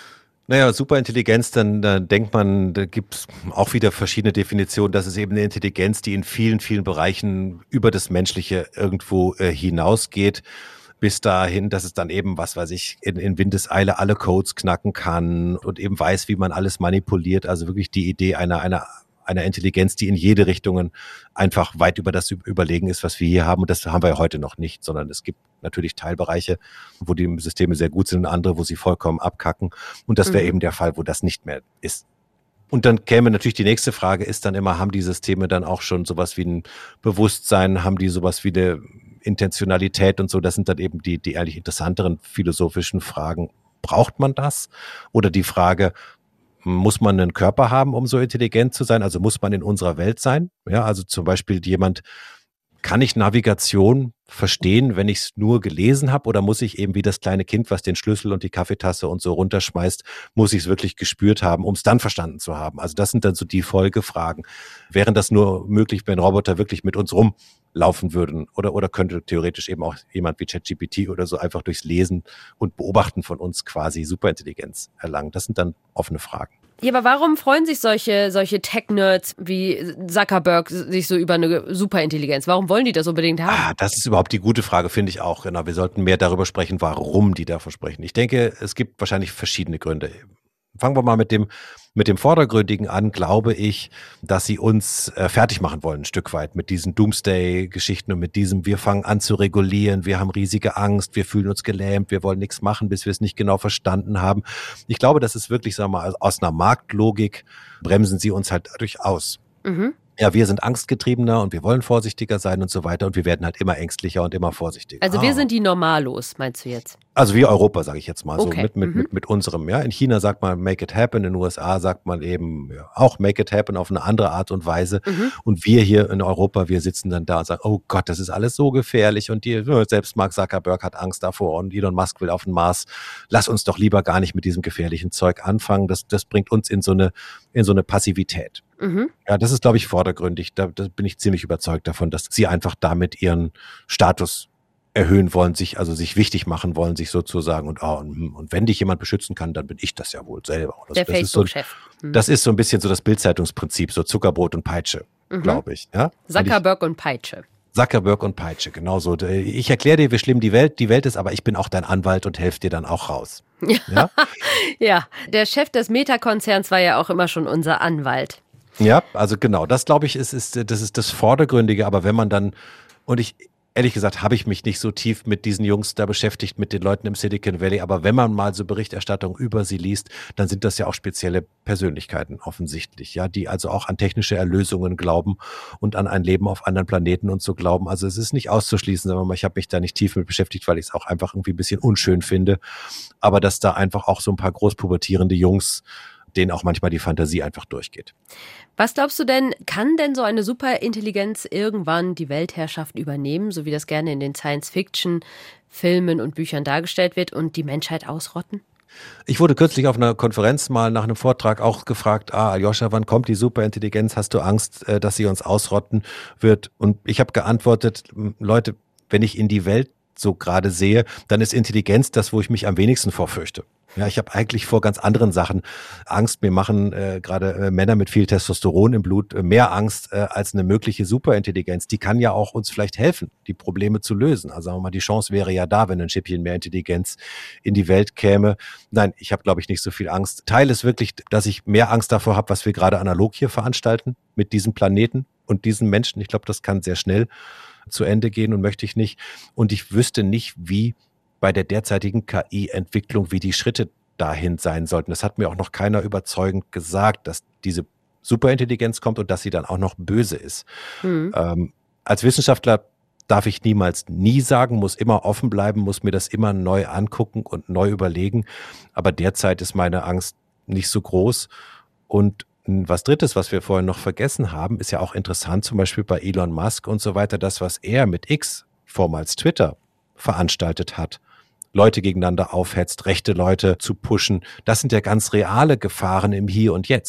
Naja, Superintelligenz, dann, dann denkt man, da gibt es auch wieder verschiedene Definitionen. Das ist eben eine Intelligenz, die in vielen, vielen Bereichen über das Menschliche irgendwo äh, hinausgeht. Bis dahin, dass es dann eben, was weiß ich, in, in Windeseile alle Codes knacken kann und eben weiß, wie man alles manipuliert. Also wirklich die Idee einer, einer, einer Intelligenz, die in jede Richtung einfach weit über das Überlegen ist, was wir hier haben. Und das haben wir ja heute noch nicht, sondern es gibt natürlich Teilbereiche, wo die Systeme sehr gut sind und andere, wo sie vollkommen abkacken. Und das wäre mhm. eben der Fall, wo das nicht mehr ist. Und dann käme natürlich die nächste Frage, ist dann immer, haben die Systeme dann auch schon sowas wie ein Bewusstsein, haben die sowas wie eine Intentionalität und so? Das sind dann eben die, die ehrlich interessanteren philosophischen Fragen. Braucht man das? Oder die Frage, muss man einen Körper haben, um so intelligent zu sein? Also muss man in unserer Welt sein? Ja, also zum Beispiel jemand, kann ich Navigation verstehen, wenn ich es nur gelesen habe, oder muss ich eben wie das kleine Kind, was den Schlüssel und die Kaffeetasse und so runterschmeißt, muss ich es wirklich gespürt haben, um es dann verstanden zu haben? Also das sind dann so die Folgefragen. Wären das nur möglich, wenn Roboter wirklich mit uns rumlaufen würden? Oder, oder könnte theoretisch eben auch jemand wie ChatGPT oder so einfach durchs Lesen und Beobachten von uns quasi Superintelligenz erlangen? Das sind dann offene Fragen. Ja, aber warum freuen sich solche, solche Tech-Nerds wie Zuckerberg sich so über eine Superintelligenz? Warum wollen die das unbedingt haben? Ah, das ist überhaupt die gute Frage, finde ich auch. Genau, wir sollten mehr darüber sprechen, warum die davon sprechen. Ich denke, es gibt wahrscheinlich verschiedene Gründe. Fangen wir mal mit dem, mit dem Vordergründigen an, glaube ich, dass sie uns äh, fertig machen wollen, ein Stück weit mit diesen Doomsday-Geschichten und mit diesem, wir fangen an zu regulieren, wir haben riesige Angst, wir fühlen uns gelähmt, wir wollen nichts machen, bis wir es nicht genau verstanden haben. Ich glaube, das ist wirklich, sagen wir mal, aus einer Marktlogik bremsen sie uns halt dadurch aus. Mhm. Ja, wir sind angstgetriebener und wir wollen vorsichtiger sein und so weiter und wir werden halt immer ängstlicher und immer vorsichtiger. Also wir ah. sind die Normalos, meinst du jetzt? Also wie Europa, sage ich jetzt mal, okay. so mit, mit, mhm. mit, mit unserem, ja. In China sagt man make it happen, in den U S A sagt man eben ja, auch make it happen auf eine andere Art und Weise. Mhm. Und wir hier in Europa, wir sitzen dann da und sagen, oh Gott, das ist alles so gefährlich und die, selbst Mark Zuckerberg hat Angst davor und Elon Musk will auf den Mars. Lass uns doch lieber gar nicht mit diesem gefährlichen Zeug anfangen. Das, das bringt uns in so eine, in so eine Passivität. Mhm. Ja, das ist, glaube ich, vordergründig. Da, da bin ich ziemlich überzeugt davon, dass sie einfach damit ihren Status erhöhen wollen, sich also sich wichtig machen wollen, sich sozusagen und, oh, und, und wenn dich jemand beschützen kann, dann bin ich das ja wohl selber. Das, Der das Facebook-Chef. So, mhm. Das ist so ein bisschen so das Bild-Zeitungsprinzip, so Zuckerbrot und Peitsche, mhm. glaube ich. Ja? Zuckerberg und, ich, und Peitsche. Zuckerberg und Peitsche, genau so. Ich erkläre dir, wie schlimm die Welt, die Welt ist, aber ich bin auch dein Anwalt und helfe dir dann auch raus. Ja, ja, der Chef des Meta-Konzerns war ja auch immer schon unser Anwalt. Ja, also genau, das glaube ich, ist, ist, das ist das Vordergründige, aber wenn man dann, und ich, ehrlich gesagt, habe ich mich nicht so tief mit diesen Jungs da beschäftigt, mit den Leuten im Silicon Valley, aber wenn man mal so Berichterstattung über sie liest, dann sind das ja auch spezielle Persönlichkeiten offensichtlich, ja, die also auch an technische Erlösungen glauben und an ein Leben auf anderen Planeten und so glauben. Also es ist nicht auszuschließen, sagen wir mal, ich habe mich da nicht tief mit beschäftigt, weil ich es auch einfach irgendwie ein bisschen unschön finde, aber dass da einfach auch so ein paar großpubertierende Jungs, denen auch manchmal die Fantasie einfach durchgeht. Was glaubst du denn, kann denn so eine Superintelligenz irgendwann die Weltherrschaft übernehmen, so wie das gerne in den Science-Fiction-Filmen und Büchern dargestellt wird, und die Menschheit ausrotten? Ich wurde kürzlich auf einer Konferenz mal nach einem Vortrag auch gefragt, ah, Aljoscha, wann kommt die Superintelligenz? Hast du Angst, dass sie uns ausrotten wird? Und ich habe geantwortet, Leute, wenn ich in die Welt so gerade sehe, dann ist Intelligenz das, wo ich mich am wenigsten vorfürchte. Ja, ich habe eigentlich vor ganz anderen Sachen Angst. Mir machen äh, gerade äh, Männer mit viel Testosteron im Blut äh, mehr Angst äh, als eine mögliche Superintelligenz. Die kann ja auch uns vielleicht helfen, die Probleme zu lösen. Also sagen wir mal, die Chance wäre ja da, wenn ein Schippchen mehr Intelligenz in die Welt käme. Nein, ich habe, glaube ich, nicht so viel Angst. Teil ist wirklich, dass ich mehr Angst davor habe, was wir gerade analog hier veranstalten mit diesem Planeten und diesen Menschen. Ich glaube, das kann sehr schnell zu Ende gehen und möchte ich nicht. Und ich wüsste nicht, wie bei der derzeitigen K I-Entwicklung, wie die Schritte dahin sein sollten. Das hat mir auch noch keiner überzeugend gesagt, dass diese Superintelligenz kommt und dass sie dann auch noch böse ist. Mhm. Ähm, als Wissenschaftler darf ich niemals nie sagen, muss immer offen bleiben, muss mir das immer neu angucken und neu überlegen. Aber derzeit ist meine Angst nicht so groß. Und was Drittes, was wir vorhin noch vergessen haben, ist ja auch interessant, zum Beispiel bei Elon Musk und so weiter, das, was er mit X, vormals Twitter, veranstaltet hat. Leute gegeneinander aufhetzt, rechte Leute zu pushen. Das sind ja ganz reale Gefahren im Hier und Jetzt.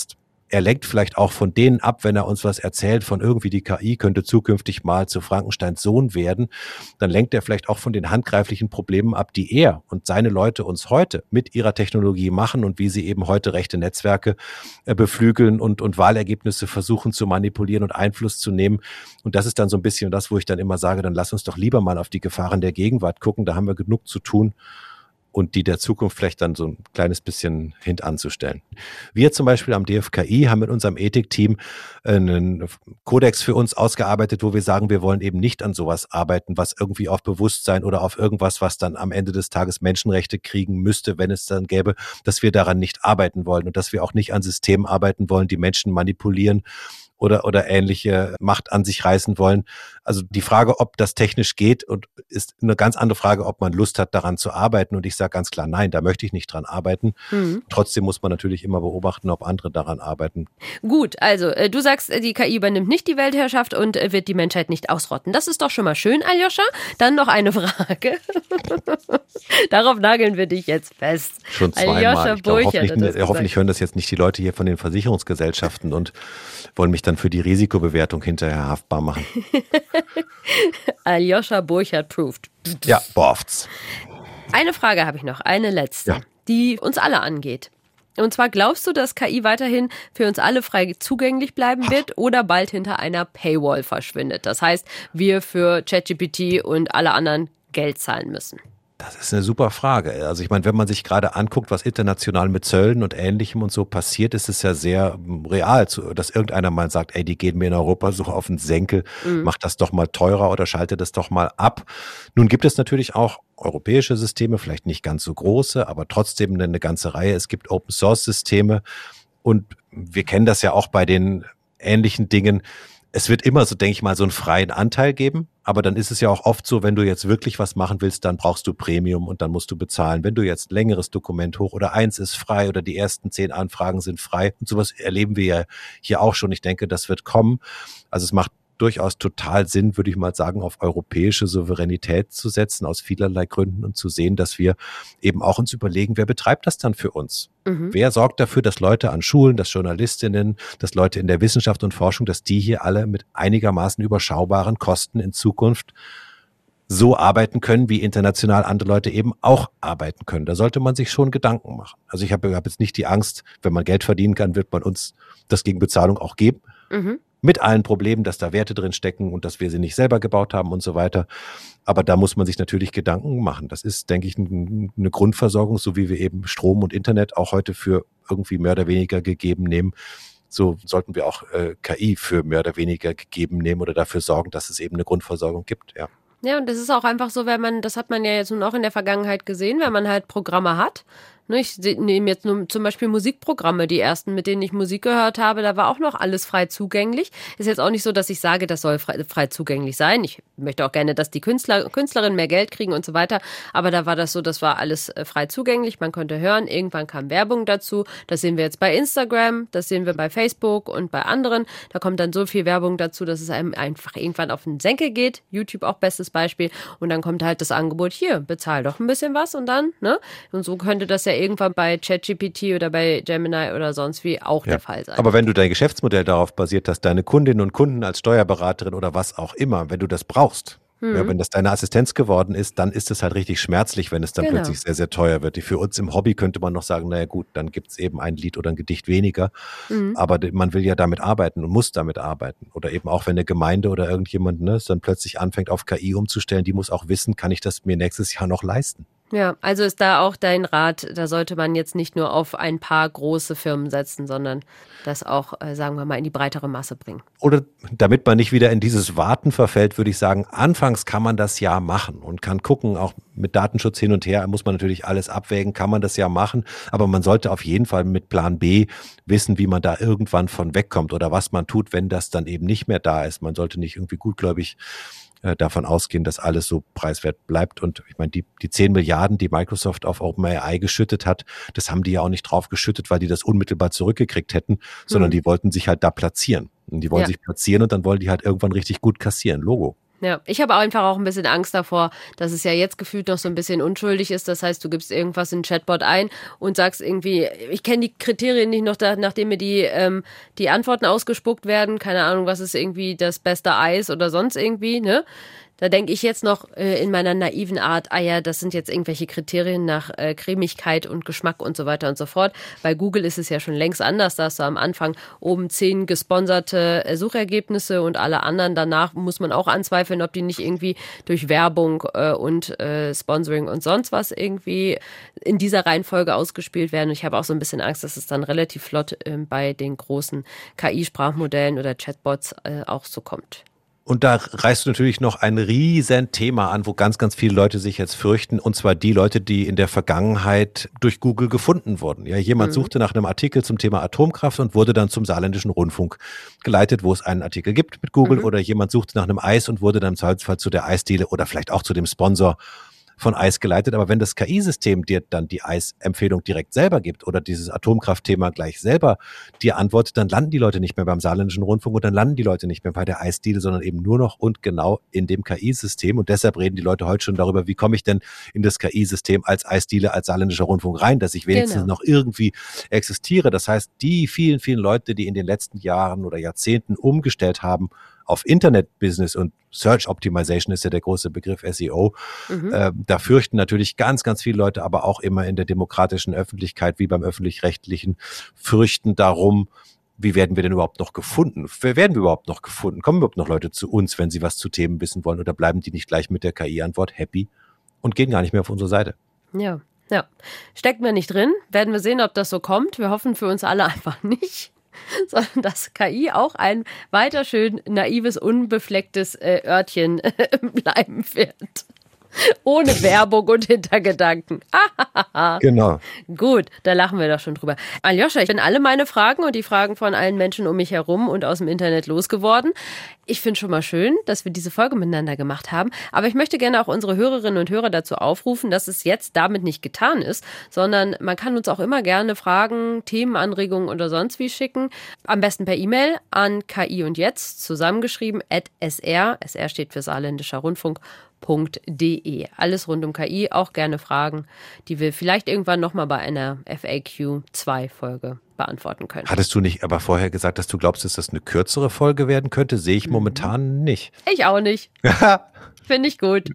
er lenkt vielleicht auch von denen ab, wenn er uns was erzählt von irgendwie die K I könnte zukünftig mal zu Frankensteins Sohn werden, dann lenkt er vielleicht auch von den handgreiflichen Problemen ab, die er und seine Leute uns heute mit ihrer Technologie machen und wie sie eben heute rechte Netzwerke äh, beflügeln und, und Wahlergebnisse versuchen zu manipulieren und Einfluss zu nehmen. Und das ist dann so ein bisschen das, wo ich dann immer sage, dann lass uns doch lieber mal auf die Gefahren der Gegenwart gucken, da haben wir genug zu tun. Und die der Zukunft vielleicht dann so ein kleines bisschen hintanzustellen. Wir zum Beispiel am D F K I haben mit unserem Ethikteam einen Kodex für uns ausgearbeitet, wo wir sagen, wir wollen eben nicht an sowas arbeiten, was irgendwie auf Bewusstsein oder auf irgendwas, was dann am Ende des Tages Menschenrechte kriegen müsste, wenn es dann gäbe, dass wir daran nicht arbeiten wollen und dass wir auch nicht an Systemen arbeiten wollen, die Menschen manipulieren oder oder ähnliche Macht an sich reißen wollen. Also die Frage, ob das technisch geht, und ist eine ganz andere Frage, ob man Lust hat, daran zu arbeiten. Und ich sage ganz klar, nein, da möchte ich nicht dran arbeiten. Mhm. Trotzdem muss man natürlich immer beobachten, ob andere daran arbeiten. Gut, also äh, du sagst, die K I übernimmt nicht die Weltherrschaft und äh, wird die Menschheit nicht ausrotten. Das ist doch schon mal schön, Aljoscha. Dann noch eine Frage. Darauf nageln wir dich jetzt fest. Schon zweimal. Ich glaub, hoffentlich, hoffentlich hören das jetzt nicht die Leute hier von den Versicherungsgesellschaften und wollen mich dann für die Risikobewertung hinterher haftbar machen. Aljoscha Burchard proved. Ja, boft's. Eine Frage habe ich noch, eine letzte, ja, die uns alle angeht. Und zwar, glaubst du, dass K I weiterhin für uns alle frei zugänglich bleiben wird oder bald hinter einer Paywall verschwindet? Das heißt, wir für ChatGPT und alle anderen Geld zahlen müssen. Das ist eine super Frage. Also ich meine, wenn man sich gerade anguckt, was international mit Zöllen und Ähnlichem und so passiert, ist es ja sehr real, dass irgendeiner mal sagt, ey, die gehen mir in Europa so auf den Senkel, mhm. mach das doch mal teurer oder schalte das doch mal ab. Nun gibt es natürlich auch europäische Systeme, vielleicht nicht ganz so große, aber trotzdem eine ganze Reihe. Es gibt Open-Source-Systeme und wir kennen das ja auch bei den ähnlichen Dingen. Es wird immer so, denke ich mal, so einen freien Anteil geben. Aber dann ist es ja auch oft so, wenn du jetzt wirklich was machen willst, dann brauchst du Premium und dann musst du bezahlen. Wenn du jetzt ein längeres Dokument hoch oder eins ist frei oder die ersten zehn Anfragen sind frei. Und sowas erleben wir ja hier auch schon. Ich denke, das wird kommen. Also es macht durchaus total Sinn, würde ich mal sagen, auf europäische Souveränität zu setzen, aus vielerlei Gründen und zu sehen, dass wir eben auch uns überlegen, wer betreibt das dann für uns? Mhm. Wer sorgt dafür, dass Leute an Schulen, dass Journalistinnen, dass Leute in der Wissenschaft und Forschung, dass die hier alle mit einigermaßen überschaubaren Kosten in Zukunft so arbeiten können, wie international andere Leute eben auch arbeiten können. Da sollte man sich schon Gedanken machen. Also ich habe hab jetzt nicht die Angst, wenn man Geld verdienen kann, wird man uns das gegen Bezahlung auch geben. Mhm. Mit allen Problemen, dass da Werte drin stecken und dass wir sie nicht selber gebaut haben und so weiter. Aber da muss man sich natürlich Gedanken machen. Das ist, denke ich, eine Grundversorgung, so wie wir eben Strom und Internet auch heute für irgendwie mehr oder weniger gegeben nehmen. So sollten wir auch äh, K I für mehr oder weniger gegeben nehmen oder dafür sorgen, dass es eben eine Grundversorgung gibt, ja. Ja, und das ist auch einfach so, wenn man, das hat man ja jetzt nun auch in der Vergangenheit gesehen, wenn man halt Programme hat. Ich nehme jetzt nur zum Beispiel Musikprogramme, die ersten, mit denen ich Musik gehört habe, da war auch noch alles frei zugänglich. Ist jetzt auch nicht so, dass ich sage, das soll frei, frei zugänglich sein. Ich möchte auch gerne, dass die Künstler, Künstlerinnen mehr Geld kriegen und so weiter. Aber da war das so, das war alles frei zugänglich. Man konnte hören, irgendwann kam Werbung dazu. Das sehen wir jetzt bei Instagram, das sehen wir bei Facebook und bei anderen. Da kommt dann so viel Werbung dazu, dass es einem einfach irgendwann auf den Senkel geht. YouTube auch bestes Beispiel. Und dann kommt halt das Angebot, hier, bezahl doch ein bisschen was und dann, ne? Und so könnte das ja irgendwann bei ChatGPT oder bei Gemini oder sonst wie auch ja der Fall sein. Aber wenn du dein Geschäftsmodell darauf basiert, dass deine Kundinnen und Kunden als Steuerberaterin oder was auch immer, wenn du das brauchst, hm. ja, wenn das deine Assistenz geworden ist, dann ist es halt richtig schmerzlich, wenn es dann genau. plötzlich sehr, sehr teuer wird. Für uns im Hobby könnte man noch sagen, naja gut, dann gibt es eben ein Lied oder ein Gedicht weniger. Hm. Aber man will ja damit arbeiten und muss damit arbeiten. Oder eben auch, wenn eine Gemeinde oder irgendjemand ne, dann plötzlich anfängt, auf K I umzustellen, die muss auch wissen, kann ich das mir nächstes Jahr noch leisten? Ja, also ist da auch dein Rat, da sollte man jetzt nicht nur auf ein paar große Firmen setzen, sondern das auch, äh, sagen wir mal, in die breitere Masse bringen. Oder damit man nicht wieder in dieses Warten verfällt, würde ich sagen, anfangs kann man das ja machen und kann gucken, auch mit Datenschutz hin und her muss man natürlich alles abwägen, kann man das ja machen, aber man sollte auf jeden Fall mit Plan B wissen, wie man da irgendwann von wegkommt oder was man tut, wenn das dann eben nicht mehr da ist. Man sollte nicht irgendwie gutgläubig davon ausgehen, dass alles so preiswert bleibt. Und ich meine, die, die zehn Milliarden, die Microsoft auf OpenAI geschüttet hat, das haben die ja auch nicht drauf geschüttet, weil die das unmittelbar zurückgekriegt hätten, mhm. sondern die wollten sich halt da platzieren. Und die wollen ja. sich platzieren und dann wollen die halt irgendwann richtig gut kassieren. Logo. Ja, ich habe einfach auch ein bisschen Angst davor, dass es ja jetzt gefühlt noch so ein bisschen unschuldig ist. Das heißt, du gibst irgendwas in den Chatbot ein und sagst irgendwie, ich kenne die Kriterien nicht noch, da, nachdem mir die, ähm, die Antworten ausgespuckt werden. Keine Ahnung, was ist irgendwie das beste Eis oder sonst irgendwie, ne? Da denke ich jetzt noch äh, in meiner naiven Art, ah ja, das sind jetzt irgendwelche Kriterien nach äh, Cremigkeit und Geschmack und so weiter und so fort. Bei Google ist es ja schon längst anders. Da hast du am Anfang oben zehn gesponserte äh, Suchergebnisse und alle anderen danach muss man auch anzweifeln, ob die nicht irgendwie durch Werbung äh, und äh, Sponsoring und sonst was irgendwie in dieser Reihenfolge ausgespielt werden. Und ich habe auch so ein bisschen Angst, dass es dann relativ flott äh, bei den großen K I-Sprachmodellen oder Chatbots äh, auch so kommt. Und da reißt du natürlich noch ein riesen Thema an, wo ganz, ganz viele Leute sich jetzt fürchten, und zwar die Leute, die in der Vergangenheit durch Google gefunden wurden. Ja, jemand mhm. suchte nach einem Artikel zum Thema Atomkraft und wurde dann zum Saarländischen Rundfunk geleitet, wo es einen Artikel gibt mit Google, mhm. oder jemand suchte nach einem Eis und wurde dann im Zweifelsfall zu der Eisdiele oder vielleicht auch zu dem Sponsor von Eis geleitet. Aber wenn das K I-System dir dann die Eisempfehlung direkt selber gibt oder dieses Atomkraftthema gleich selber dir antwortet, dann landen die Leute nicht mehr beim Saarländischen Rundfunk und dann landen die Leute nicht mehr bei der Eisdiele, sondern eben nur noch und genau in dem K I-System. Und deshalb reden die Leute heute schon darüber, wie komme ich denn in das K I-System als Eisdiele, als Saarländischer Rundfunk rein, dass ich wenigstens genau. noch irgendwie existiere. Das heißt, die vielen, vielen Leute, die in den letzten Jahren oder Jahrzehnten umgestellt haben auf Internet-Business und Search Optimization ist ja der große Begriff S E O. Mhm. Äh, da fürchten natürlich ganz, ganz viele Leute, aber auch immer in der demokratischen Öffentlichkeit wie beim Öffentlich-Rechtlichen, fürchten darum, wie werden wir denn überhaupt noch gefunden? Wer werden wir überhaupt noch gefunden? Kommen überhaupt noch Leute zu uns, wenn sie was zu Themen wissen wollen, oder bleiben die nicht gleich mit der K I-Antwort happy und gehen gar nicht mehr auf unsere Seite? Ja, ja. Stecken wir nicht drin. Werden wir sehen, ob das so kommt. Wir hoffen für uns alle einfach nicht. Sondern dass K I auch ein weiter schön naives, unbeflecktes äh, Örtchen äh, bleiben wird. Ohne Werbung und Hintergedanken. Genau. Gut, da lachen wir doch schon drüber. Aljoscha, ich bin alle meine Fragen und die Fragen von allen Menschen um mich herum und aus dem Internet losgeworden. Ich finde schon mal schön, dass wir diese Folge miteinander gemacht haben. Aber ich möchte gerne auch unsere Hörerinnen und Hörer dazu aufrufen, dass es jetzt damit nicht getan ist, sondern man kann uns auch immer gerne Fragen, Themenanregungen oder sonst wie schicken. Am besten per E-Mail an ki und jetzt, zusammengeschrieben, at sr, S R steht für Saarländischer Rundfunk, .de. Alles rund um K I, auch gerne Fragen, die wir vielleicht irgendwann nochmal bei einer F A Q zwei Folge beantworten können. Hattest du nicht aber vorher gesagt, dass du glaubst, dass das eine kürzere Folge werden könnte? Sehe ich momentan mhm. nicht. Ich auch nicht. Finde ich gut.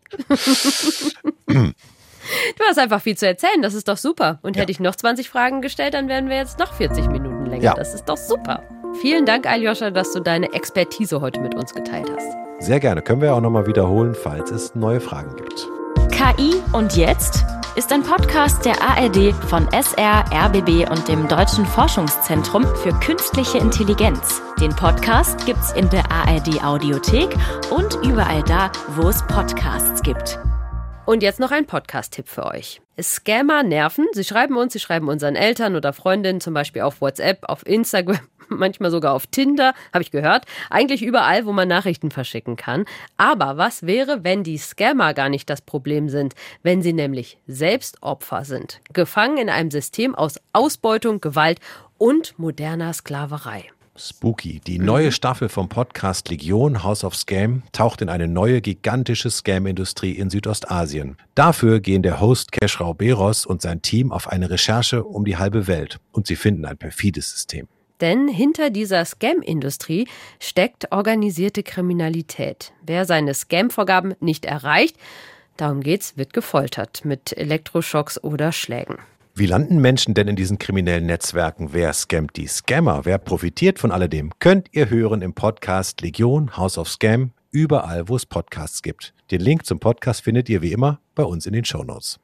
Du hast einfach viel zu erzählen, das ist doch super. Und ja. hätte ich noch zwanzig Fragen gestellt, dann wären wir jetzt noch vierzig Minuten länger. Ja. Das ist doch super. Vielen Dank, Aljoscha, dass du deine Expertise heute mit uns geteilt hast. Sehr gerne. Können wir auch nochmal wiederholen, falls es neue Fragen gibt. K I und jetzt ist ein Podcast der A R D von S R, R B B und dem Deutschen Forschungszentrum für Künstliche Intelligenz. Den Podcast gibt's in der A R D Audiothek und überall da, wo es Podcasts gibt. Und jetzt noch ein Podcast-Tipp für euch. Scammer nerven. Sie schreiben uns, sie schreiben unseren Eltern oder Freundinnen, zum Beispiel auf WhatsApp, auf Instagram, manchmal sogar auf Tinder, habe ich gehört. Eigentlich überall, wo man Nachrichten verschicken kann. Aber was wäre, wenn die Scammer gar nicht das Problem sind? Wenn sie nämlich selbst Opfer sind. Gefangen in einem System aus Ausbeutung, Gewalt und moderner Sklaverei. Spooky. Die neue Staffel vom Podcast Legion House of Scam taucht in eine neue gigantische Scam-Industrie in Südostasien. Dafür gehen der Host Keschrau Beros und sein Team auf eine Recherche um die halbe Welt und sie finden ein perfides System. Denn hinter dieser Scam-Industrie steckt organisierte Kriminalität. Wer seine Scam-Vorgaben nicht erreicht, darum geht's, wird gefoltert mit Elektroschocks oder Schlägen. Wie landen Menschen denn in diesen kriminellen Netzwerken? Wer scammt die Scammer? Wer profitiert von alledem? Könnt ihr hören im Podcast Legion House of Scam, überall, wo es Podcasts gibt. Den Link zum Podcast findet ihr wie immer bei uns in den Shownotes.